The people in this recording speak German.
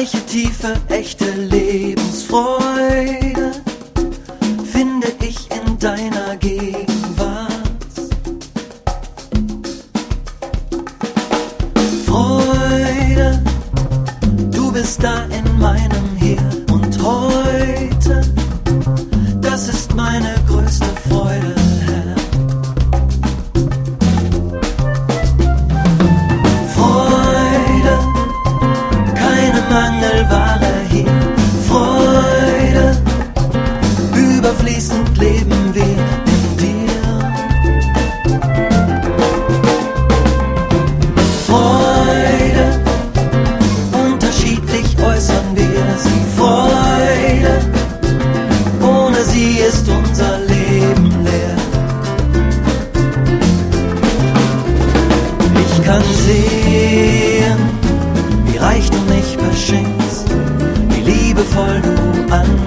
Reiche, tiefe, echte Lebensfreude finde ich in deiner Gegenwart. Freude, du bist da in meinem Hier und heute, das ist meine größte Freude, Herr. Freude, keine Mangelware hier. Freude, überfließend leben wir in dir. Freude, unterschiedlich äußern wir sie. Freude, ohne sie ist unser Leben leer. Ich kann sehen, wie reich du mich beschenkst, wie liebevoll du an